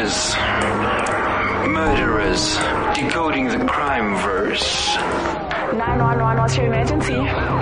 Killers, murderers, decoding the crime verse. 911, what's your emergency?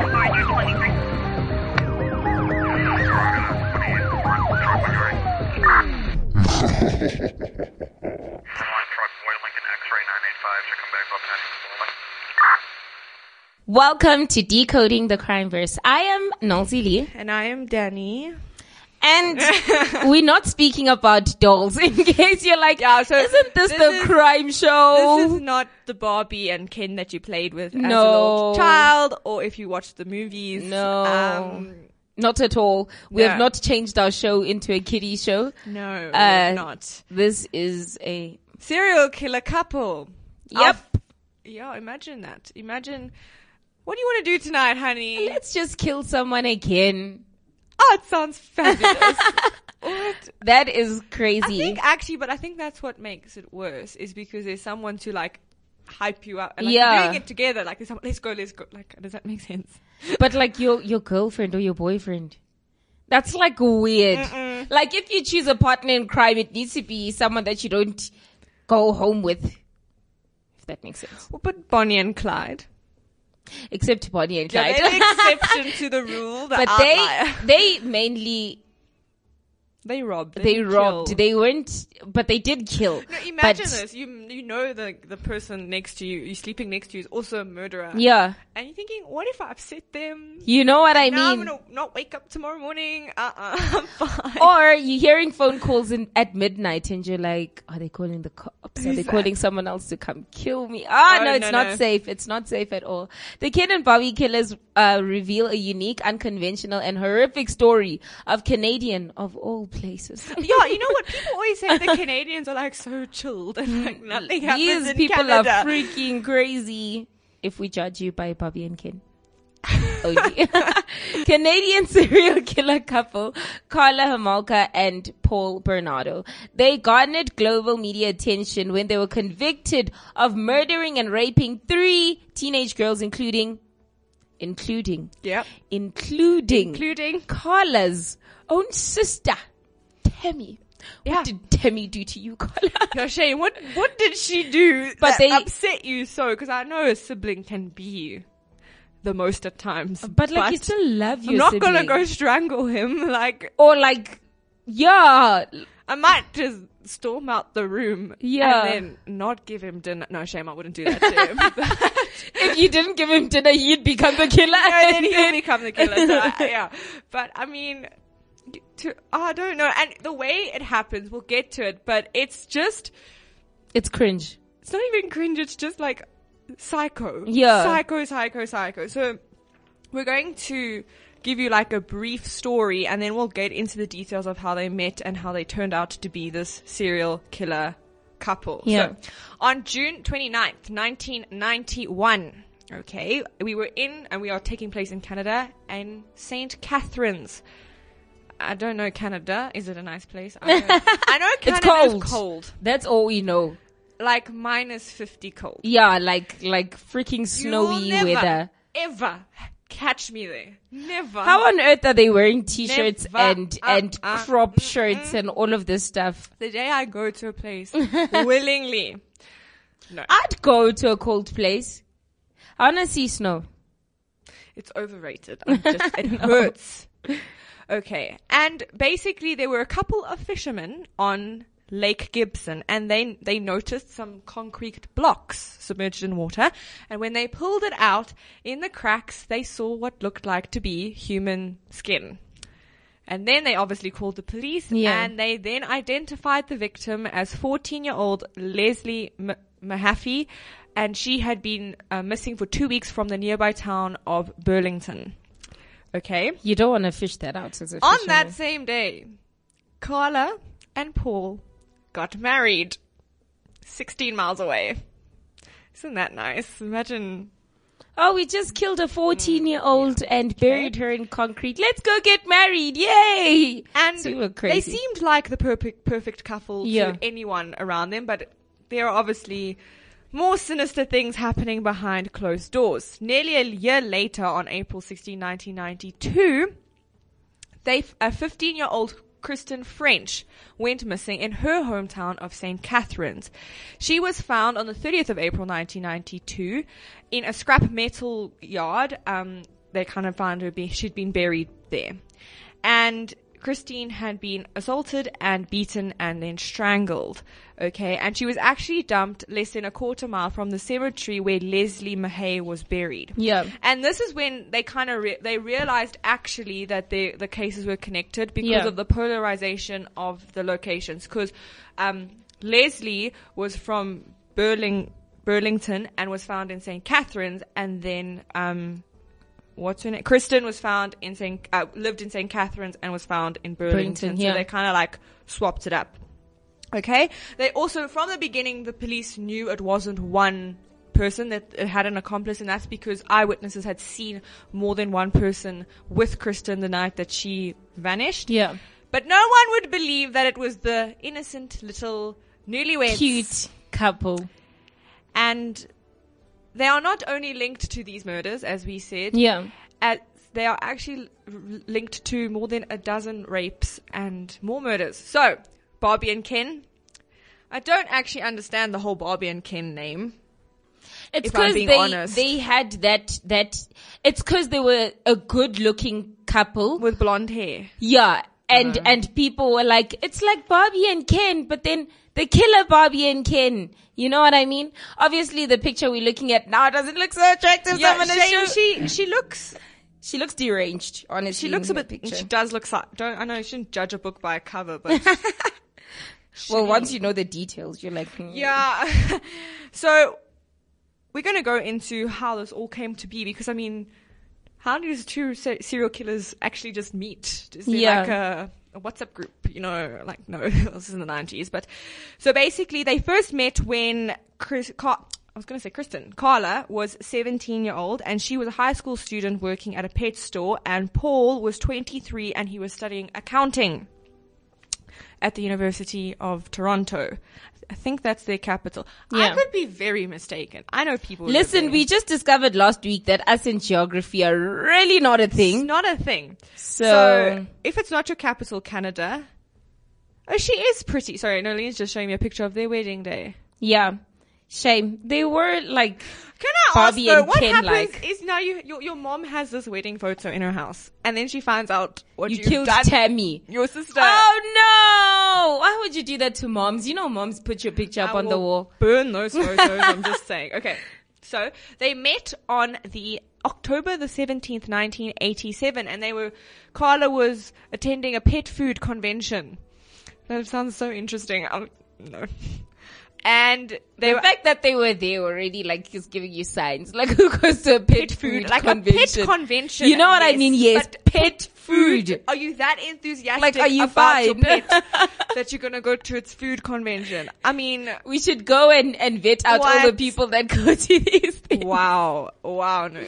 Welcome to Decoding the Crime Verse. I am Nolzi Lee. And I am Danny. And we're not speaking about dolls, in case you're like, isn't this the crime show? This is not the Barbie and Ken that you played with as a No. little child, or if you watched the movies. No. Not at all. We have not changed our show into a kiddie show. No, we have not. This is a Serial killer couple. Yep. Yeah, imagine that. Imagine, what do you want to do tonight, honey? Let's just kill someone again. Oh, it sounds fabulous. What? That is crazy. I think that's what makes it worse, is because there's someone to like hype you up. And like, you're doing it together. Like, there's someone, let's go. Like, does that make sense? But like your girlfriend or your boyfriend. That's like weird. Mm-mm. Like if you choose a partner in crime, it needs to be someone that you don't go home with. If that makes sense. Well, but Bonnie and Clyde. Except Bonnie and Clyde. Yeah, they're the exception to the rule. The but outlier. they mainly They robbed. They robbed. Killed. They weren't, but they did kill. No, imagine this. You know the person next to you, you're sleeping next to you, is also a murderer. Yeah. And you're thinking, what if I upset them? You know what I now mean? I'm gonna not wake up tomorrow morning. I'm fine. Or you're hearing phone calls at midnight and you're like, are they calling the cops? Are they calling someone else to come kill me? No, it's not safe. It's not safe at all. The Ken and Barbie killers reveal a unique, unconventional, and horrific story of Canadian, of all places. Yeah, you know what? People always say the Canadians are like so chilled and like nothing happens These in people Canada. are freaking crazy if we judge you by Bobby and Ken. Oh, yeah. Canadian serial killer couple Carla Homolka and Paul Bernardo. They garnered global media attention when they were convicted of murdering and raping 3 teenage girls, including Carla's own sister, Tammy. Yeah. What did Tammy do to you, Carla? Yeah, Shane, what did she do that upset you so? Because I know a sibling can be the most at times. But like, you still love your I'm not sibling. gonna go strangle him. Yeah. I might just storm out the room. Yeah. And then not give him dinner. No, shame, I wouldn't do that to him. If you didn't give him dinner, he'd become the killer. And then he'll become the killer. So, yeah. But I mean, I don't know. And the way it happens, we'll get to it, but it's it's cringe. It's not even cringe. It's just like psycho. Yeah. Psycho. So we're going to give you like a brief story and then we'll get into the details of how they met and how they turned out to be this serial killer couple. Yeah. So on June 29th, 1991, we are taking place in Canada and St. Catharines. I don't know Canada. Is it a nice place? I know Canada is cold. That's all we know. Like minus 50 cold. Yeah, like freaking snowy weather. Ever catch me there. Never. How on earth are they wearing t-shirts Never. and crop shirts and all of this stuff? The day I go to a place willingly. No. I'd go to a cold place. I want to see snow. It's overrated. It hurts. Okay. And basically there were a couple of fishermen on Lake Gibson and they noticed some concrete blocks submerged in water, and when they pulled it out in the cracks they saw what looked like to be human skin. And then they obviously called the police and they then identified the victim as 14-year-old Leslie Mahaffey, and she had been missing for 2 weeks from the nearby town of Burlington. Okay. You don't want to fish that out as a On fisherman. that same day, Carla and Paul got married 16 miles away. Isn't that nice? Imagine. Oh, we just killed a 14-year-old and buried her in concrete. Let's go get married. Yay! And so we were crazy. They seemed like the perfect couple to anyone around them, but there are obviously more sinister things happening behind closed doors. Nearly a year later, on April 16, 1992, a 15-year-old Kristen French went missing in her hometown of St. Catharines. She was found on the 30th of April 1992 in a scrap metal yard. They kind of found her, she'd been buried there. And Christine had been assaulted and beaten and then strangled. Okay, and she was actually dumped less than a quarter mile from the cemetery where Leslie Mahay was buried. Yeah. And this is when they kind of they realized actually that the cases were connected because of the polarization of the locations. Because Leslie was from Burlington and was found in St. Catharines, and then what's her name? Kristen was found in lived in St. Catharines and was found in Burlington. So they kind of like swapped it up. Okay. They also, from the beginning, the police knew it wasn't one person, that it had an accomplice, and that's because eyewitnesses had seen more than one person with Kristen the night that she vanished. Yeah. But no one would believe that it was the innocent little newlyweds. Cute couple. And they are not only linked to these murders, as we said. Yeah. They are actually linked to more than a dozen rapes and more murders. So, Barbie and Ken. I don't actually understand the whole Barbie and Ken name. It's because they had that, it's because they were a good looking couple. With blonde hair. Yeah. And people were like, it's like Barbie and Ken, but then the killer Barbie and Ken. You know what I mean? Obviously the picture we're looking at now doesn't look so attractive. Yeah, she looks deranged, honestly. She looks a bit, she does look, I know you shouldn't judge a book by a cover, but. Well, once you know the details, you're like, Yeah. So, we're going to go into how this all came to be, because I mean, how do these two serial killers actually just meet? Is there like a WhatsApp group, you know, like, no, this is in the 90s, but, so basically they first met when Kristen, Carla was 17-year-old and she was a high school student working at a pet store, and Paul was 23 and he was studying accounting at the University of Toronto. I think that's their capital. Yeah. I could be very mistaken. I know people. Listen, we just discovered last week that us in geography are really not a thing. It's not a thing. So if it's not your capital, Canada. Oh, she is pretty. Sorry, Nolene's just showing me a picture of their wedding day. Yeah. Shame. They were like, can I Barbie ask though, and what Ken, happens like, is now your mom has this wedding photo in her house, and then she finds out what you you've killed done. Tammy. Your sister. Oh no! Why would you do that to moms? You know moms put your picture up on the wall. Burn those photos, I'm just saying. Okay. So they met on the October the 17th, 1987, and Carla was attending a pet food convention. That sounds so interesting. No. And the fact that they were there already, like, just giving you signs. Like, who goes to a pet food like convention? A pet convention. You know what I mean? Yes, pet food. Are you that enthusiastic like, are you about fine? Your pet that you're gonna go to its food convention? I mean, we should go and vet out all the people that go to these things. Wow, no.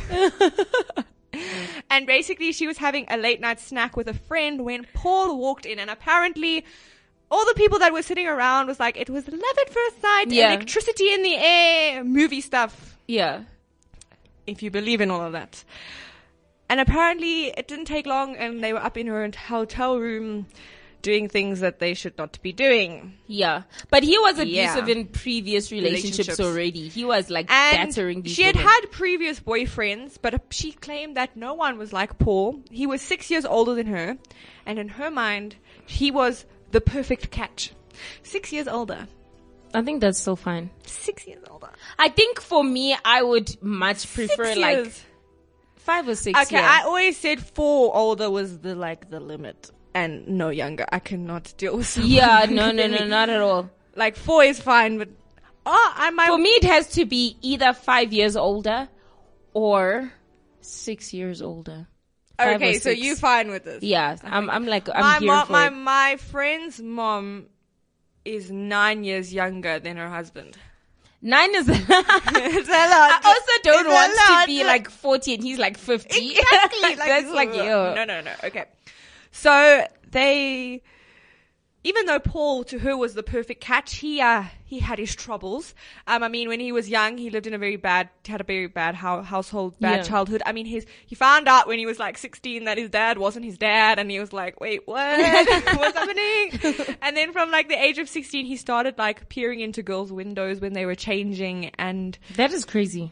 And basically, she was having a late night snack with a friend when Paul walked in, and apparently, all the people that were sitting around was like, it was love at first sight, electricity in the air, movie stuff. Yeah. If you believe in all of that. And apparently it didn't take long and they were up in her hotel room doing things that they should not be doing. Yeah. But he was abusive in previous relationships already. He was like battering these women. She had previous boyfriends, but she claimed that no one was like Paul. He was 6 years older than her. And in her mind, he was the perfect catch. 6 years older. I think that's so fine. 6 years older. I think for me, I would much prefer like 5 or 6. Okay, I always said 4 older was the limit, and no younger. I cannot deal with someone. Yeah, no, not at all. Like 4 is fine, but for me, it has to be either 5 years older or 6 years older. Okay, so you're fine with this? Yeah, I'm here for it. My friend's mom is 9 years younger than her husband. 9 is it's a lot. I also don't want to be like 40 and he's like 50. Exactly. That's like, yo. No. Okay. So even though Paul to her was the perfect catch, he had his troubles. I mean, when he was young, he lived in had a very bad household, bad childhood. I mean, he found out when he was like 16 that his dad wasn't his dad, and he was like, wait, what? What's happening? And then from like the age of 16, he started like peering into girls' windows when they were changing, and that is crazy.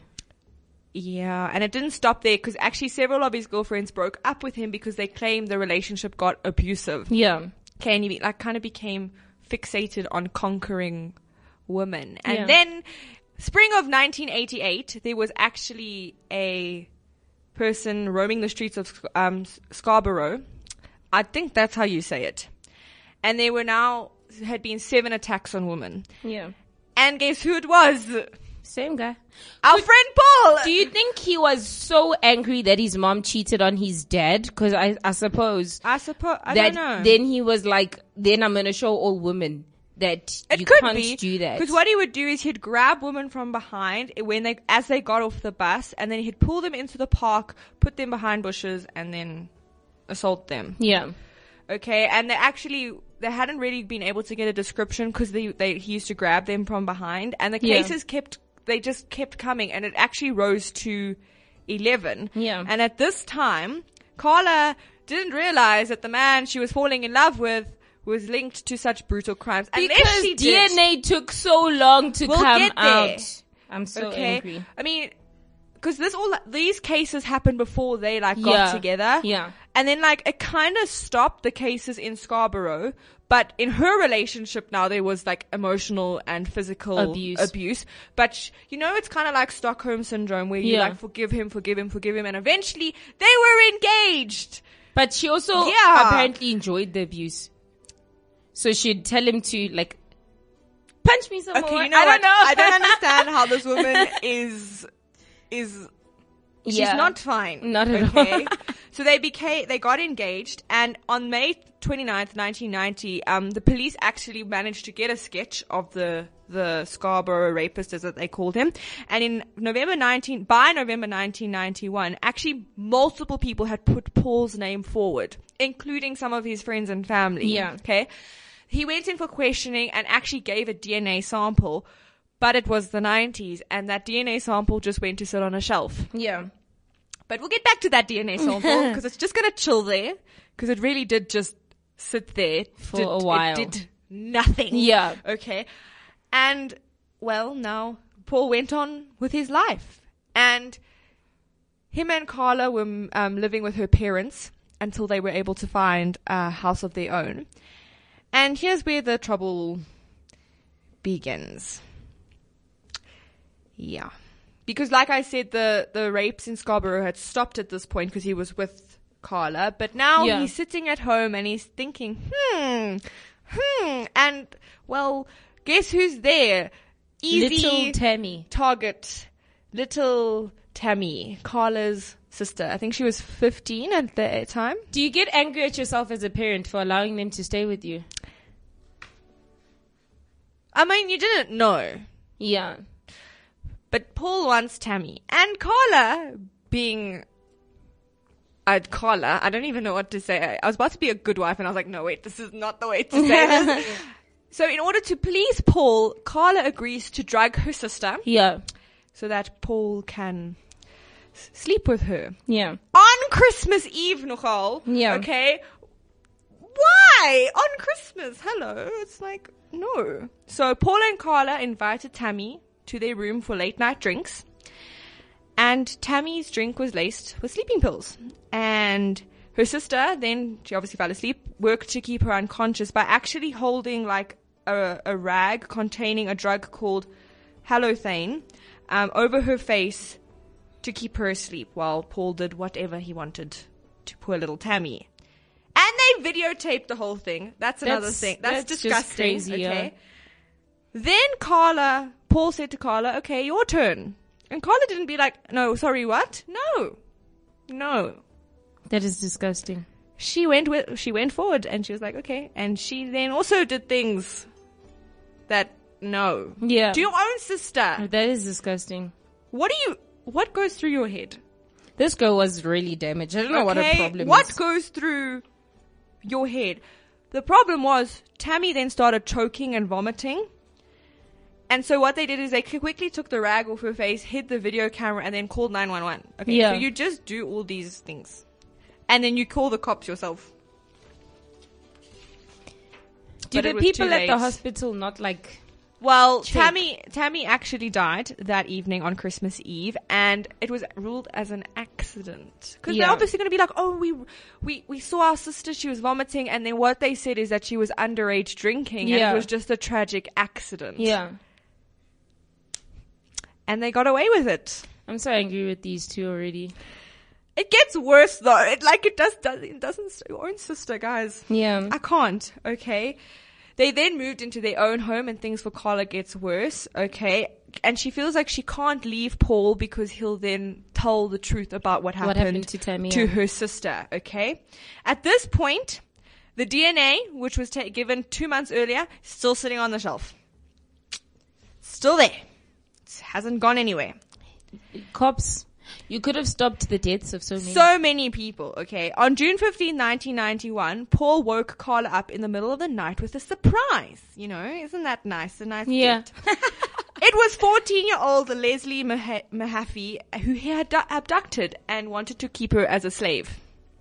Yeah, and it didn't stop there, because actually several of his girlfriends broke up with him because they claimed the relationship got abusive. Yeah. Okay, and he kind of became fixated on conquering women. And then, spring of 1988, there was actually a person roaming the streets of Scarborough. I think that's how you say it. And there had been 7 attacks on women. Yeah. And guess who it was? Same guy. Our friend Paul! Do you think he was so angry that his mom cheated on his dad? Because I suppose. I don't know. Then he was like, then I'm going to show all women that you can't do that. Because what he would do is he'd grab women from behind as they got off the bus, and then he'd pull them into the park, put them behind bushes, and then assault them. Yeah. Okay, and they hadn't really been able to get a description because he used to grab them from behind, and the cases just kept coming, and it actually rose to 11. Yeah. And at this time, Carla didn't realize that the man she was falling in love with was linked to such brutal crimes. Because she DNA took so long to come get there. out. I'm so angry. I mean, because these cases happened before they got together. Yeah. And then it kind of stopped the cases in Scarborough, but in her relationship now there was emotional and physical abuse. But it's kind of like Stockholm syndrome, where you forgive him, and eventually they were engaged. But she also apparently enjoyed the abuse. So she'd tell him to punch me some more. You know what? I don't understand how this woman is she's not fine. Not at all. So they got engaged, and on May 29th, 1990, the police actually managed to get a sketch of the Scarborough rapist, as they called him. And by November 1991, actually multiple people had put Paul's name forward, including some of his friends and family. Yeah. Okay. He went in for questioning and actually gave a DNA sample, but it was the 90s, and that DNA sample just went to sit on a shelf. Yeah. But we'll get back to that DNA sample, because it's just going to chill there, because it really did just sit there for a while. It did nothing. Yeah. Okay. And, well, now Paul went on with his life. And him and Carla were living with her parents until they were able to find a house of their own. And here's where the trouble begins. Yeah. Because like I said, the rapes in Scarborough had stopped at this point because he was with Carla. But now he's sitting at home and he's thinking, and, well, guess who's there? Easy little Tammy. Target. Little Tammy, Carla's sister. I think she was 15 at the time. Do you get angry at yourself as a parent for allowing them to stay with you? I mean, you didn't know. Yeah. But Paul wants Tammy. And Carla, being Carla, I don't even know what to say. I was about to be a good wife, and I was like, no, wait, this is not the way to say this. So in order to please Paul, Carla agrees to drug her sister. Yeah. So that Paul can sleep with her. Yeah. On Christmas Eve, nogal. Yeah. Okay. Why? On Christmas. Hello. It's like, no. So Paul and Carla invited Tammy to their room for late night drinks. And Tammy's drink was laced with sleeping pills. And her sister, then she obviously fell asleep, worked to keep her unconscious by actually holding a rag containing a drug called halothane over her face to keep her asleep while Paul did whatever he wanted to poor little Tammy. And they videotaped the whole thing. That's another thing. That's disgusting. Just crazy, okay. Then Paul said to Carla, okay, your turn. And Carla didn't be like, no, sorry, what? No. That is disgusting. She went forward and she was like, okay. And she then also did things that, no. Yeah. To your own sister. That is disgusting. What goes through your head? This girl was really damaged. I don't know what her problem is. What goes through your head? The problem was Tammy then started choking and vomiting. And so what they did is they quickly took the rag off her face, hid the video camera, and then called 911. Okay, Yeah. so you just do all these things. And then you call the cops yourself. Do But the it was people too at the late. hospital not like... Well, Check. Tammy actually died that evening on Christmas Eve, and it was ruled as an accident. Because Yeah. they're obviously going to be like, oh, we saw our sister, she was vomiting, and then what they said is that she was underage drinking, and Yeah. it was just a tragic accident. Yeah. And they got away with it. I'm so angry with these two already. It gets worse though. It doesn't. Your own sister, guys. Yeah. I can't. Okay. They then moved into their own home, and things for Carla gets worse. Okay. And she feels like she can't leave Paul because he'll then tell the truth about what happened to Tammy, to yeah. her sister. Okay. At this point, the DNA, which was given 2 months earlier, still sitting on the shelf. Still there. It hasn't gone anywhere. Cops, you could have stopped the deaths of so many. So many people, okay. On June 15, 1991, Paul woke Carla up in the middle of the night with a surprise. You know, isn't that nice? A nice Yeah. gift. It was 14-year-old Leslie Mahaffey who he had abducted and wanted to keep her as a slave.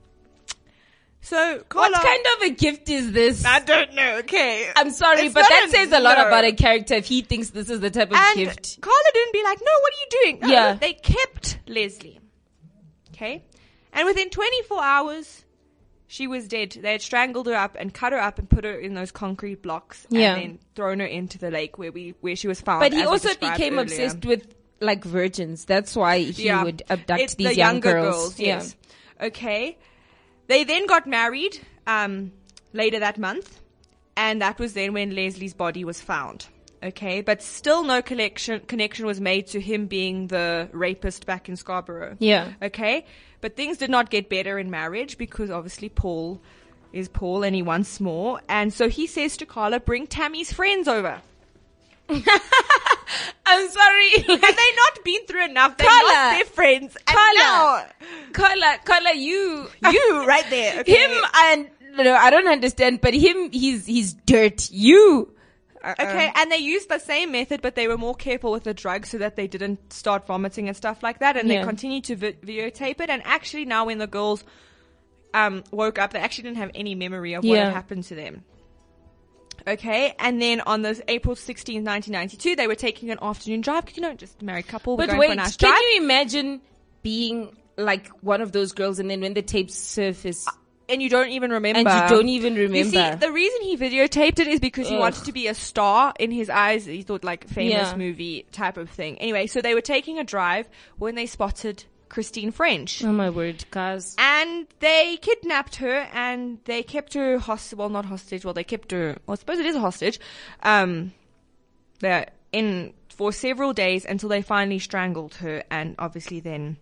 So, Carla... What kind of a gift is this? I don't know, okay. I'm sorry, It's but not that says a lot no. about a character if he thinks this is the type of And gift. Carla didn't be like, no, what are you doing? No, Yeah. They kept Leslie. Okay? And within 24 hours, she was dead. They had strangled her up and cut her up and put her in those concrete blocks. Yeah. And then thrown her into the lake where she was found. But he as I also described became earlier. obsessed with like virgins. That's why he Yeah. would abduct It's these the young younger girls. yes. Okay. They then got married later that month. And that was then when Leslie's body was found. Okay, but still no connection was made to him being the rapist back in Scarborough. Yeah. Okay, but things did not get better in marriage because obviously Paul is Paul and he wants more. And so he says to Carla, bring Tammy's friends over. I'm sorry. Have they not been through enough? They Carla. lost their friends. And Carla. now, Carla, you you right there. Okay? him and no, I don't understand, but him, he's dirt. You. Okay, and they used the same method, but they were more careful with the drugs so that they didn't start vomiting and stuff like that. And Yeah. they continued to videotape it. And actually now when the girls woke up, they actually didn't have any memory of what Yeah. had happened to them. Okay, and then on this April 16th, 1992, they were taking an afternoon drive. You know, just a married couple. We're But going wait, for a nice can drive. you imagine being like one of those girls and then when the tapes surface And you don't even remember. and you don't even remember? You see, the reason he videotaped it is because he Ugh. wanted to be a star in his eyes. He thought like famous Yeah. movie type of thing. Anyway, so they were taking a drive when they spotted Christine French. Oh my word, cuz. And they kidnapped her and they kept her not hostage. Well, they kept her, well, I suppose it is a hostage. They're in for several days until they finally strangled her and obviously then,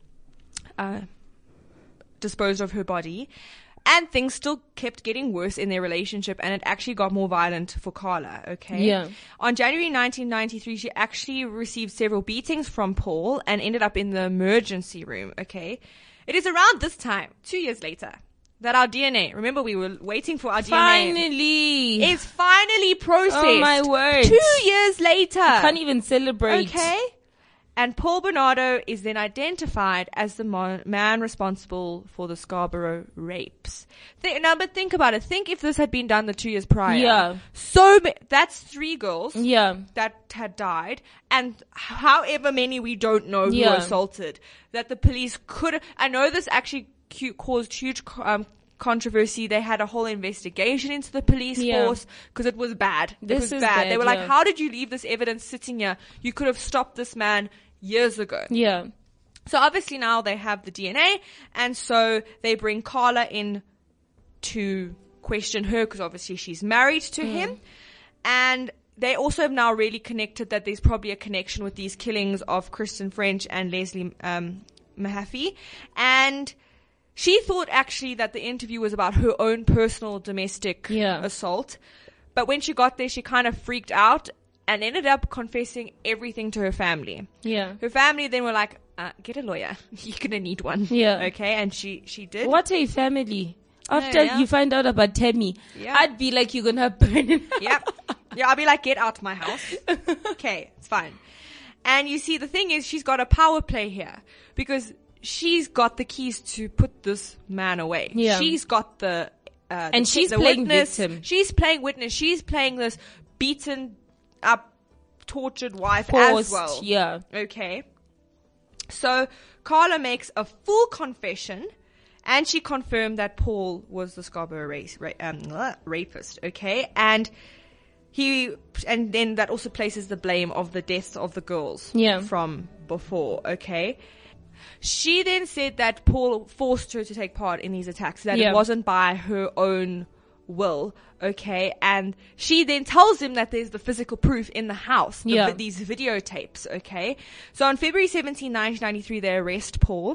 disposed of her body. And things still kept getting worse in their relationship and it actually got more violent for Carla, okay? Yeah. On January 1993, she actually received several beatings from Paul and ended up in the emergency room, okay? It is around this time, 2 years later, that our DNA, remember we were waiting for our DNA, Finally. is finally processed. Oh my word. 2 years later. Can't even celebrate. Okay. And Paul Bernardo is then identified as the man responsible for the Scarborough rapes. But think about it. Think if this had been done the 2 years prior. Yeah. That's 3 girls Yeah. that had died, and however many we don't know who Yeah. were assaulted. That the police could. I know this actually caused huge controversy. They had a whole investigation into the police Yeah. force because it was bad. This it was is bad. They bad, were like, yeah. "How did you leave this evidence sitting here? You could have stopped this man years ago." Yeah. So obviously now they have the DNA, and so they bring Carla in to question her because obviously she's married to him, and they also have now really connected that there's probably a connection with these killings of Kristen French and Leslie Mahaffey, and she thought actually that the interview was about her own personal domestic Yeah. assault, but when she got there, she kind of freaked out and ended up confessing everything to her family. Yeah. Her family then were like, get a lawyer. You're going to need one. Yeah. Okay. And she did. What a family. After Yeah. you find out about Tammy, Yeah. I'd be like, you're gonna burn it. Yep. Yeah, I'll be like, get out of my house. Okay, it's fine. And you see, the thing is, she's got a power play here because she's got the keys to put this man away. Yeah. She's got And she's the playing witness. victim. She's playing witness. She's playing this beaten up, tortured wife Forced, as well. yeah. Okay. So Carla makes a full confession, and she confirmed that Paul was the Scarborough rapist. Okay, and then that also places the blame of the deaths of the girls from before. Okay. She then said that Paul forced her to take part in these attacks, that it wasn't by her own will. Okay. And she then tells him that there's the physical proof in the house, these videotapes. Okay. So on February 17, 1993, they arrest Paul.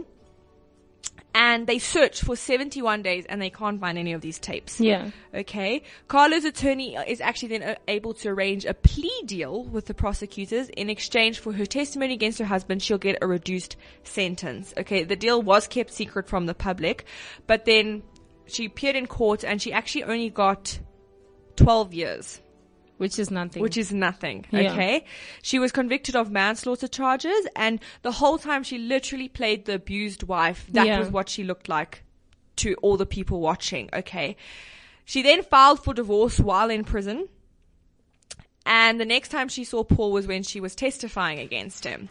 And they search for 71 days and they can't find any of these tapes. Yeah. Okay. Carla's attorney is actually then able to arrange a plea deal with the prosecutors. In exchange for her testimony against her husband, she'll get a reduced sentence. Okay. The deal was kept secret from the public, but then she appeared in court and she actually only got 12 years. Which is nothing. Yeah. Okay. She was convicted of manslaughter charges, and the whole time she literally played the abused wife. That was what she looked like to all the people watching. Okay. She then filed for divorce while in prison. And the next time she saw Paul was when she was testifying against him.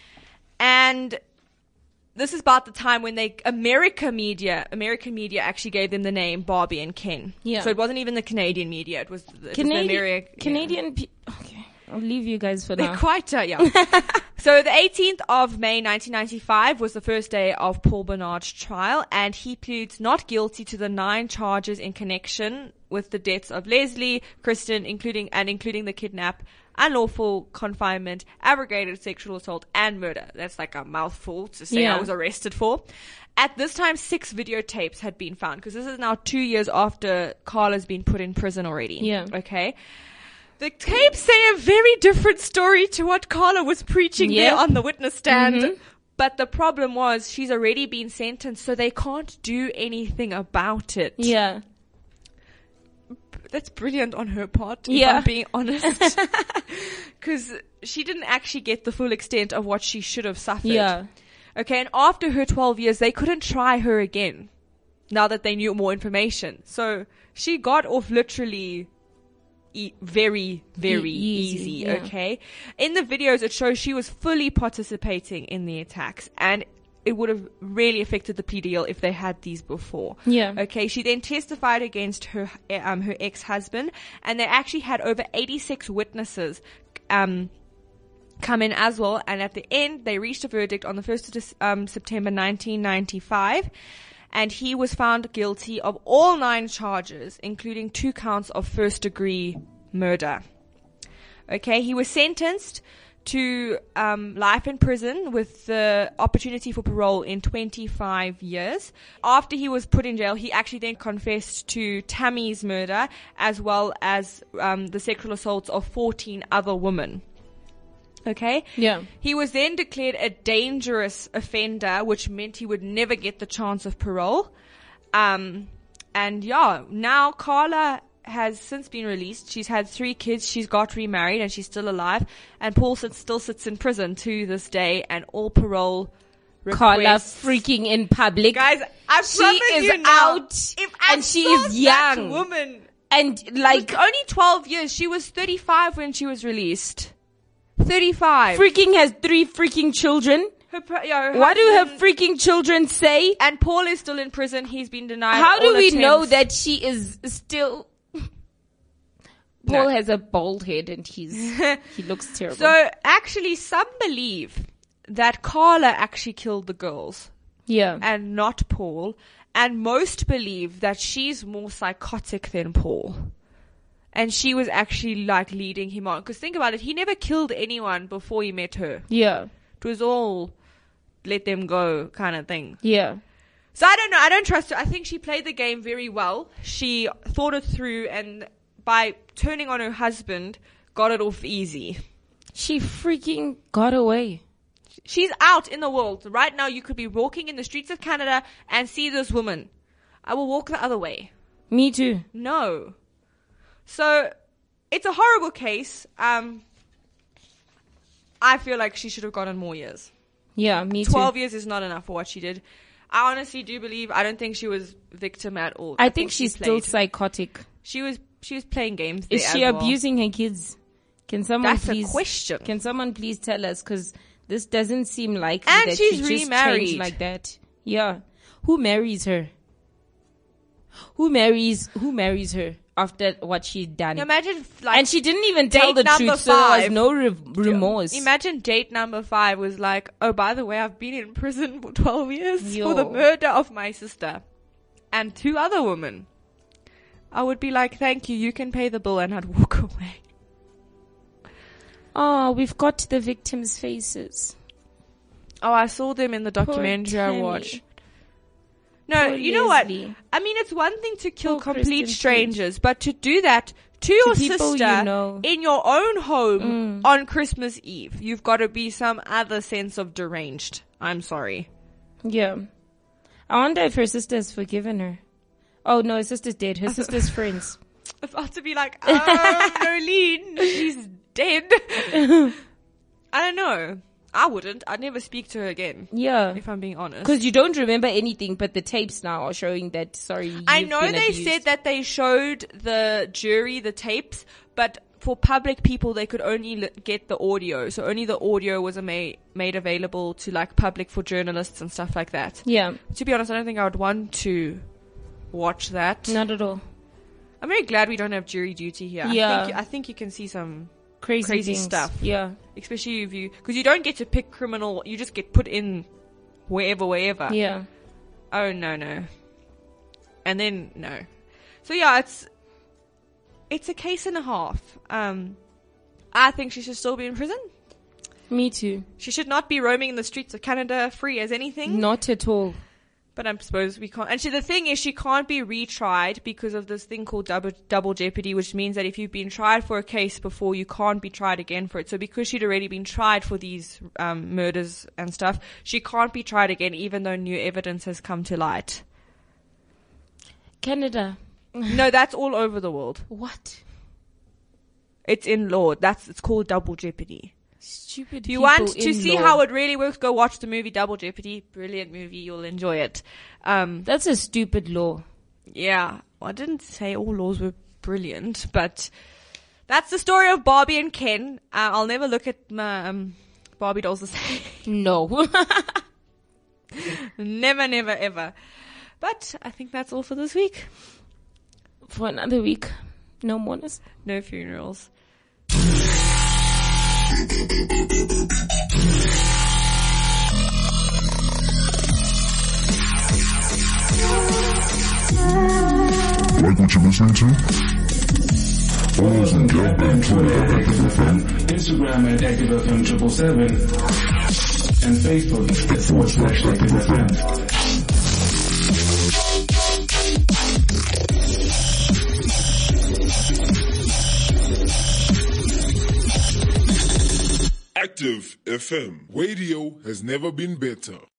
And this is about the time when American media actually gave them the name Barbie and Ken. Yeah. So it wasn't even the Canadian media. It was the Canadian. Okay. I'll leave you guys for now. They're quite, yeah. So the 18th of May 1995 was the first day of Paul Bernard's trial, and he pleads not guilty to the 9 charges in connection with the deaths of Leslie, Kristen, including the kidnap, unlawful confinement, aggravated sexual assault, and murder. That's like a mouthful to say I was arrested for. At this time, 6 videotapes had been found, because this is now 2 years after Carla's been put in prison already. Yeah. Okay. The tapes say a very different story to what Carla was preaching there on the witness stand. Mm-hmm. But the problem was she's already been sentenced, so they can't do anything about it. Yeah. That's brilliant on her part, if I'm being honest. Because she didn't actually get the full extent of what she should have suffered. Yeah. Okay, and after her 12 years, they couldn't try her again, now that they knew more information. So she got off literally very, very easy, okay? In the videos, it shows she was fully participating in the attacks, and it would have really affected the plea deal if they had these before. Yeah. Okay. She then testified against her ex-husband, and they actually had over 86 witnesses, come in as well. And at the end, they reached a verdict on the 1st of September 1995. And he was found guilty of all 9 charges, including 2 counts of first-degree murder. Okay. He was sentenced to life in prison with the opportunity for parole in 25 years. After he was put in jail, he actually then confessed to Tammy's murder, as well as the sexual assaults of 14 other women. Okay? Yeah. He was then declared a dangerous offender, which meant he would never get the chance of parole. Now Carla has since been released. She's had 3 kids. She's got remarried and she's still alive. And Paul still sits in prison to this day, and all parole requests. Carla freaking in public. Guys, I she promise is you now, out and she is young. That woman. And like only 12 years. She was 35 when she was released. 35. Freaking has 3 freaking children. Her what do her freaking children say? And Paul is still in prison. He's been denied. How do we attempts. know that she is still? Paul has a bald head and he looks terrible. So actually, some believe that Carla actually killed the girls. Yeah. And not Paul. And most believe that she's more psychotic than Paul. And she was actually like leading him on. Because think about it, he never killed anyone before he met her. Yeah. It was all let them go kind of thing. Yeah. So I don't know. I don't trust her. I think she played the game very well. She thought it through, and by turning on her husband, got it off easy. She freaking got away. She's out in the world. Right now, you could be walking in the streets of Canada and see this woman. I will walk the other way. Me too. No. So, it's a horrible case. I feel like she should have gotten more years. Yeah, me too. 12 years is not enough for what she did. I honestly do believe, I don't think she was victim at all. I think she's still played. psychotic. She was playing games there Is she as well. abusing her kids? Can someone That's please a question. Can someone please tell us? Because this doesn't seem likely And that she's she just remarried. changed like that. Yeah. Who marries her? Who marries her after what she's done? Imagine, like, and she didn't even tell date the number truth, so there was 5. no remorse. Imagine date number 5 was like, oh, by the way, I've been in prison for 12 years Yo. for the murder of my sister and 2 other women. I would be like, thank you, you can pay the bill, and I'd walk away. Oh, we've got the victims' faces. Oh, I saw them in the documentary I Tammy. watched. No, Poor you know what? Leslie. I mean, it's one thing to kill Poor complete Kristen strangers, but to do that to your people sister you know. in your own home on Christmas Eve, you've got to be some other sense of deranged. I'm sorry. Yeah. I wonder if her sister has forgiven her. Oh, no, her sister's dead. Her sister's friends. About to be like, oh, Nolene, she's dead. I don't know. I wouldn't. I'd never speak to her again, Yeah. if I'm being honest. Because you don't remember anything, but the tapes now are showing that, sorry, I you've know been they abused. said that they showed the jury the tapes, but for public people, they could only get the audio. So only the audio was made available to like public for journalists and stuff like that. Yeah, To be honest, I don't think I would want to watch that. not at all. I'm very glad we don't have jury duty here. Yeah. I think you can see some Crazy things. stuff. Yeah. Especially if because you don't get to pick criminal, you just get put in wherever. Yeah. Oh, no. And then, no. So yeah, it's a case and a half. I think she should still be in prison. Me too. She should not be roaming in the streets of Canada free as anything. Not at all. But I suppose we can't. And the thing is, she can't be retried because of this thing called double jeopardy, which means that if you've been tried for a case before, you can't be tried again for it. So because she'd already been tried for these murders and stuff, she can't be tried again, even though new evidence has come to light. Canada. No, that's all over the world. What? It's in law. It's called double jeopardy. Stupid If you people want to in see law. how it really works, go watch the movie Double Jeopardy. Brilliant movie. You'll enjoy it. That's a stupid law. Yeah. Well, I didn't say all laws were brilliant, but that's the story of Barbie and Ken. I'll never look at my Barbie dolls the same. No. Never, never, ever. But I think that's all for this week. For another week. No mourners. No funerals. Like what you're listening to? Follow us on Gab and Twitter at Active FM. Instagram at ActiveFM777 and Facebook at /ActiveFM. Active FM. Radio has never been better.